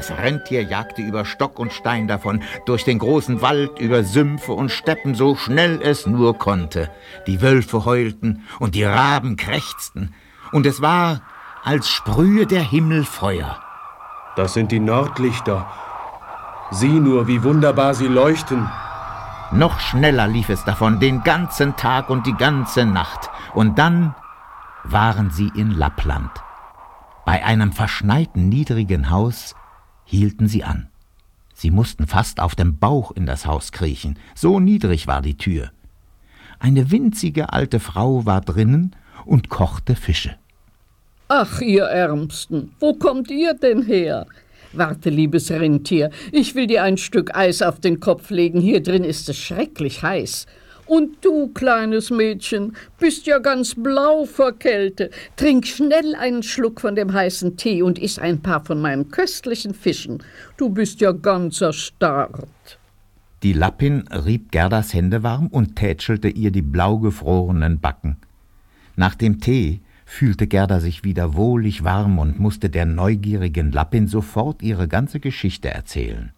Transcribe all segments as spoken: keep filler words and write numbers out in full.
Das Rentier jagte über Stock und Stein davon, durch den großen Wald, über Sümpfe und Steppen, so schnell es nur konnte. Die Wölfe heulten und die Raben krächzten, und es war, als sprühe der Himmel Feuer. Das sind die Nordlichter. Sieh nur, wie wunderbar sie leuchten. Noch schneller lief es davon, den ganzen Tag und die ganze Nacht. Und dann waren sie in Lappland. Bei einem verschneiten, niedrigen Haus hielten sie an. Sie mussten fast auf dem Bauch in das Haus kriechen, so niedrig war die Tür. Eine winzige alte Frau war drinnen und kochte Fische. »Ach, ihr Ärmsten, wo kommt ihr denn her? Warte, liebes Rentier, ich will dir ein Stück Eis auf den Kopf legen, hier drin ist es schrecklich heiß. Und du, kleines Mädchen, bist ja ganz blau vor Kälte. Trink schnell einen Schluck von dem heißen Tee und iss ein paar von meinen köstlichen Fischen. Du bist ja ganz erstarrt.« Die Lappin rieb Gerdas Hände warm und tätschelte ihr die blau gefrorenen Backen. Nach dem Tee fühlte Gerda sich wieder wohlig warm und musste der neugierigen Lappin sofort ihre ganze Geschichte erzählen.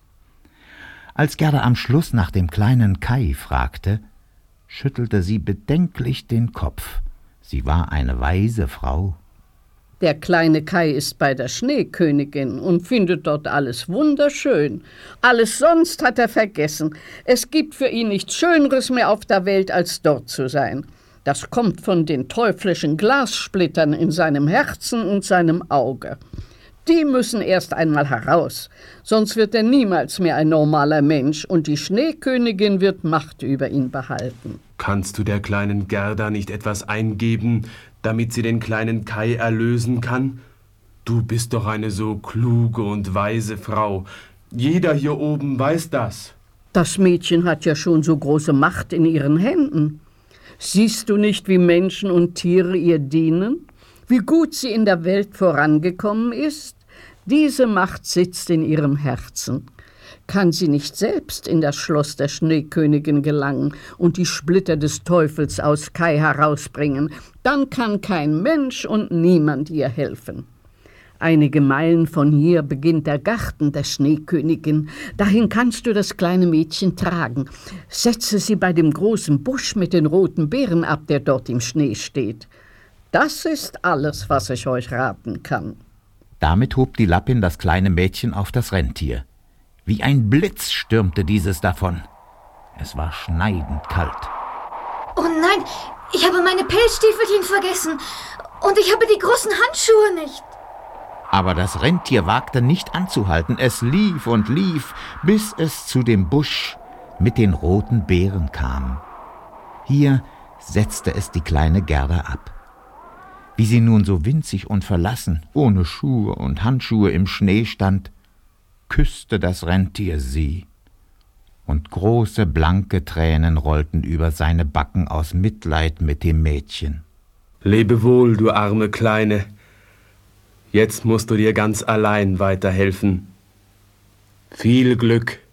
Als Gerda am Schluss nach dem kleinen Kai fragte, schüttelte sie bedenklich den Kopf. Sie war eine weise Frau. »Der kleine Kai ist bei der Schneekönigin und findet dort alles wunderschön. Alles sonst hat er vergessen. Es gibt für ihn nichts Schöneres mehr auf der Welt, als dort zu sein. Das kommt von den teuflischen Glassplittern in seinem Herzen und seinem Auge. Die müssen erst einmal heraus, sonst wird er niemals mehr ein normaler Mensch und die Schneekönigin wird Macht über ihn behalten.« Kannst du der kleinen Gerda nicht etwas eingeben, damit sie den kleinen Kai erlösen kann? Du bist doch eine so kluge und weise Frau. Jeder hier oben weiß das. Das Mädchen hat ja schon so große Macht in ihren Händen. Siehst du nicht, wie Menschen und Tiere ihr dienen? Wie gut sie in der Welt vorangekommen ist? Diese Macht sitzt in ihrem Herzen. Kann sie nicht selbst in das Schloss der Schneekönigin gelangen und die Splitter des Teufels aus Kai herausbringen, dann kann kein Mensch und niemand ihr helfen. Einige Meilen von hier beginnt der Garten der Schneekönigin. Dahin kannst du das kleine Mädchen tragen. Setze sie bei dem großen Busch mit den roten Beeren ab, der dort im Schnee steht. Das ist alles, was ich euch raten kann.« Damit hob die Lappin das kleine Mädchen auf das Rentier. Wie ein Blitz stürmte dieses davon. Es war schneidend kalt. »Oh nein, ich habe meine Pelzstiefelchen vergessen und ich habe die großen Handschuhe nicht.« Aber das Rentier wagte nicht anzuhalten. Es lief und lief, bis es zu dem Busch mit den roten Beeren kam. Hier setzte es die kleine Gerda ab. Wie sie nun so winzig und verlassen, ohne Schuhe und Handschuhe im Schnee stand, küsste das Rentier sie, und große blanke Tränen rollten über seine Backen aus Mitleid mit dem Mädchen. »Lebe wohl, du arme Kleine. Jetzt musst du dir ganz allein weiterhelfen. Viel Glück.«